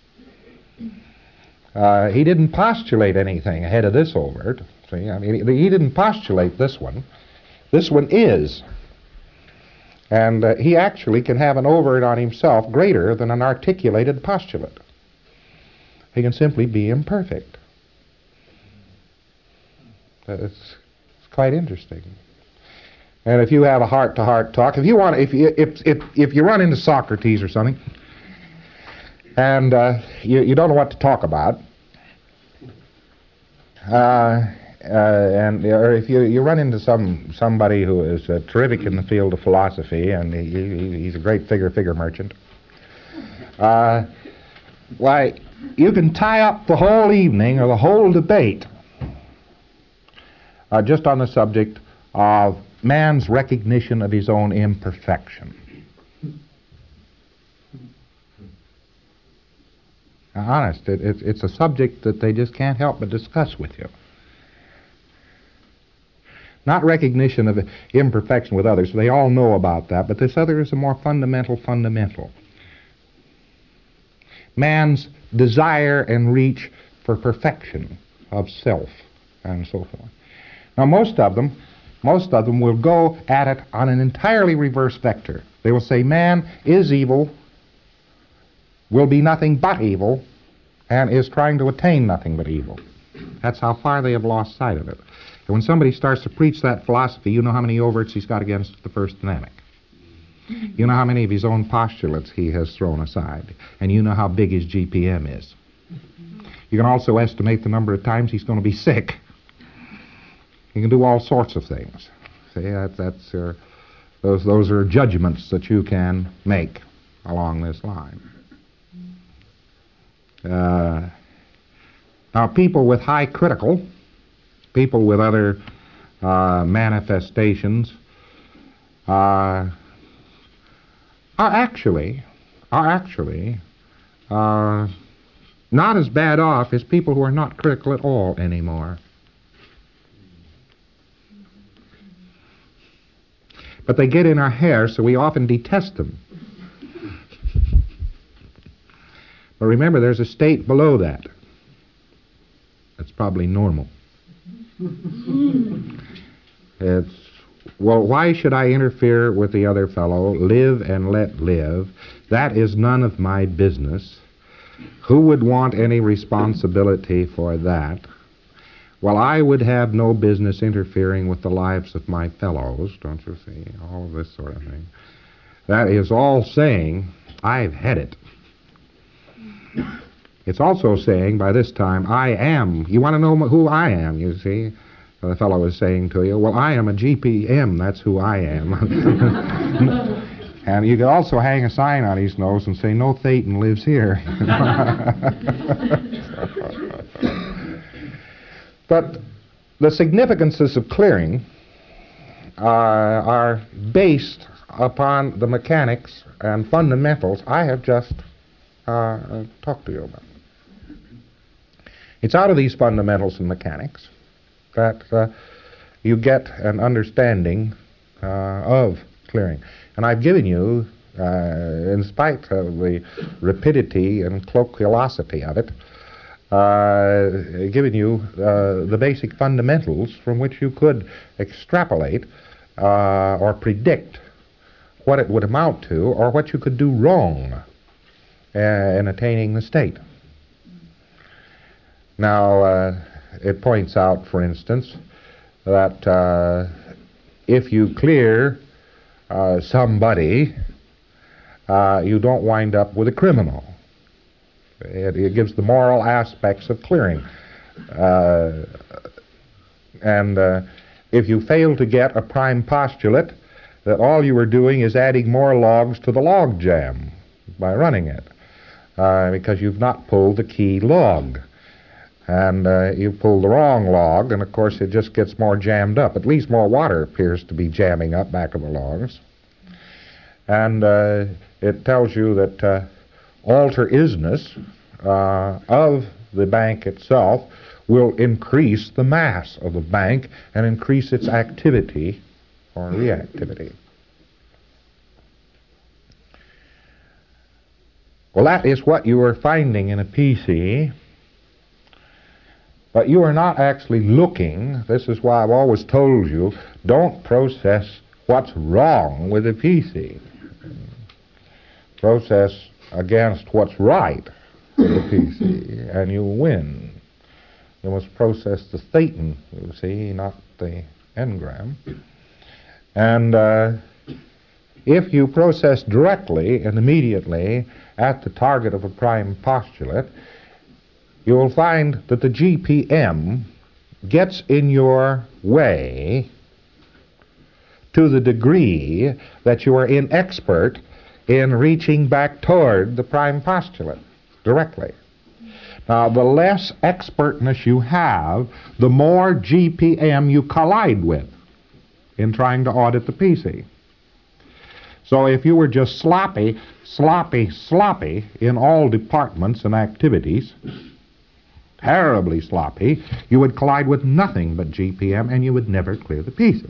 He didn't postulate anything ahead of this overt. See, I mean, he didn't postulate this one. This one is. And he actually can have an overt on himself greater than an articulated postulate. He can simply be imperfect. It's quite interesting. And if you have a heart-to-heart talk, if you run into Socrates or something, and you don't know what to talk about, or if you run into somebody who is terrific in the field of philosophy, and he's a great figure merchant, why, you can tie up the whole evening or the whole debate just on the subject of man's recognition of his own imperfection. Now, honest, it's a subject that they just can't help but discuss with you. Not recognition of imperfection with others. They all know about that, but this other is a more fundamental. Man's desire and reach for perfection of self and so forth. Now, most of them will go at it on an entirely reverse vector. They will say man is evil, will be nothing but evil, and is trying to attain nothing but evil. That's how far they have lost sight of it. And when somebody starts to preach that philosophy, you know how many overts he's got against the first dynamic. You know how many of his own postulates he has thrown aside. And you know how big his GPM is. You can also estimate the number of times he's going to be sick. You can do all sorts of things. See, those are judgments that you can make along this line. Now, people with high critical, people with other manifestations, are actually not as bad off as people who are not critical at all anymore. But they get in our hair, so we often detest them. But remember, there's a state below that. That's probably normal. It's, well, why should I interfere with the other fellow? Live and let live. That is none of my business. Who would want any responsibility for that? Well, I would have no business interfering with the lives of my fellows, don't you see? All of this sort of thing. That is all saying, I've had it. It's also saying, by this time, I am. You want to know who I am, you see? The fellow was saying to you, well, I am a GPM, that's who I am. And you could also hang a sign on his nose and say, no Thetan lives here. But the significances of clearing are based upon the mechanics and fundamentals I have just talked to you about. It's out of these fundamentals and mechanics that you get an understanding of clearing. And I've given you, in spite of the rapidity and colloquiality of it, given you the basic fundamentals from which you could extrapolate or predict what it would amount to or what you could do wrong in attaining the state. Now, it points out, for instance, that if you clear somebody, you don't wind up with a criminal. It gives the moral aspects of clearing. And if you fail to get a prime postulate, that all you are doing is adding more logs to the log jam by running it, because you've not pulled the key log. And you pull the wrong log, and of course it just gets more jammed up. At least more water appears to be jamming up back of the logs. And it tells you that alter-isness of the bank itself will increase the mass of the bank and increase its activity or reactivity. Well, that is what you are finding in a PC, but you are not actually looking. This is why I've always told you, don't process what's wrong with a PC. Process against what's right with a PC, and you win. You must process the Thetan, you see, not the engram. And if you process directly and immediately at the target of a prime postulate, you will find that the GPM gets in your way to the degree that you are inexpert in reaching back toward the prime postulate directly. Now, the less expertness you have, the more GPM you collide with in trying to audit the PC. So if you were just sloppy in all departments and activities, terribly sloppy, you would collide with nothing but GPM and you would never clear the PC.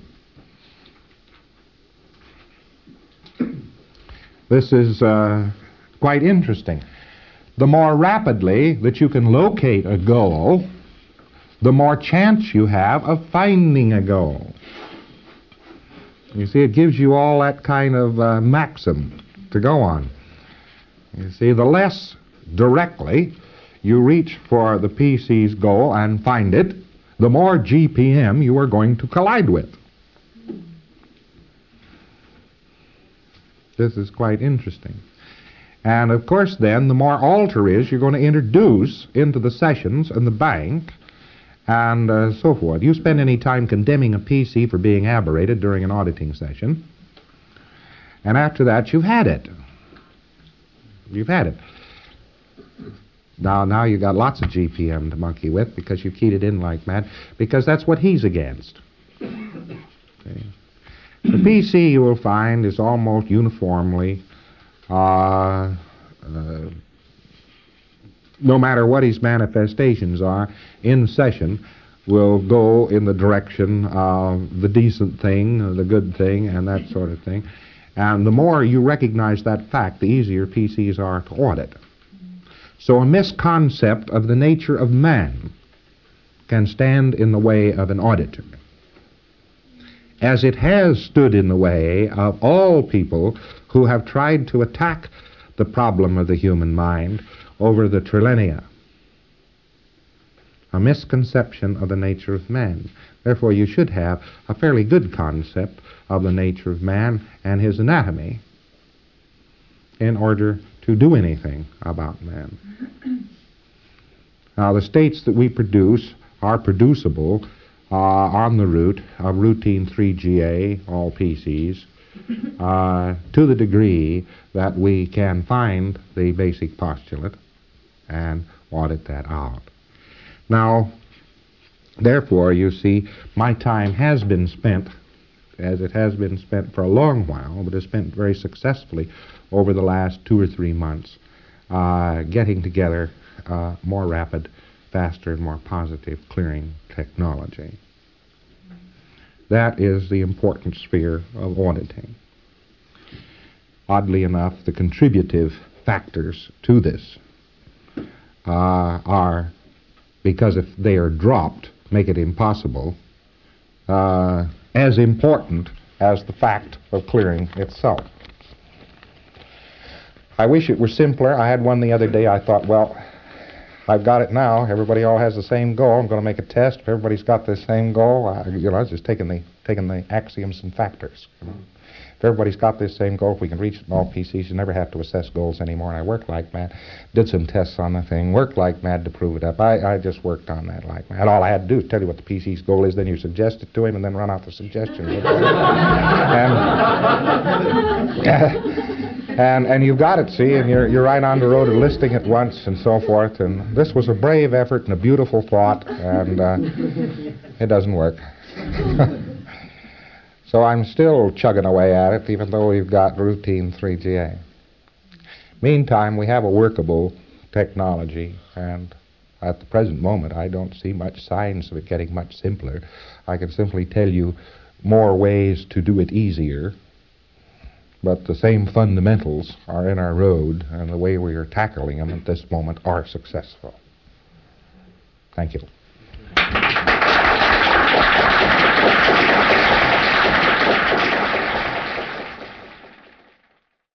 This is quite interesting. The more rapidly that you can locate a goal, the more chance you have of finding a goal. You see, it gives you all that kind of maxim to go on. You see, the less directly you reach for the PC's goal and find it, the more GPM you are going to collide with. This is quite interesting. And of course then, the more alter is you're going to introduce into the sessions and the bank and so forth. You spend any time condemning a PC for being aberrated during an auditing session, and after that you've had it. You've had it. Now you've got lots of GPM to monkey with because you keyed it in like mad, because that's what he's against. Okay. The PC, you will find, is almost uniformly, no matter what his manifestations are, in session, will go in the direction of the decent thing, the good thing, and that sort of thing. And the more you recognize that fact, the easier PCs are to audit. So a misconcept of the nature of man can stand in the way of an auditor, as it has stood in the way of all people who have tried to attack the problem of the human mind over the trillennia. A misconception of the nature of man. Therefore, you should have a fairly good concept of the nature of man and his anatomy in order to do anything about man. Now, the states that we produce are producible on the route of routine 3GA, all PCs, to the degree that we can find the basic postulate and audit that out. Now, therefore, you see, my time has been spent, as it has been spent for a long while, but is spent very successfully over the last 2 or 3 months, getting together more rapid, faster, and more positive clearing technology. That is the important sphere of auditing. Oddly enough, the contributive factors to this are, because if they are dropped, make it impossible, as important as the fact of clearing itself. I wish it were simpler. I had one the other day. I thought, well, I've got it now. Everybody all has the same goal. I'm going to make a test. If everybody's got the same goal, I was just taking the axioms and factors. If everybody's got this same goal, if we can reach it in all PCs, you never have to assess goals anymore. And I worked like mad, did some tests on the thing, worked like mad to prove it up. I just worked on that like mad. All I had to do is tell you what the PC's goal is, then you suggest it to him, and then run out the suggestions. And you've got it, see, and you're right on the road to listing it once and so forth. And this was a brave effort and a beautiful thought, and it doesn't work. So I'm still chugging away at it, even though we've got routine 3GA. Meantime, we have a workable technology, and at the present moment, I don't see much signs of it getting much simpler. I can simply tell you more ways to do it easier, but the same fundamentals are in our road, and the way we are tackling them at this moment are successful. Thank you.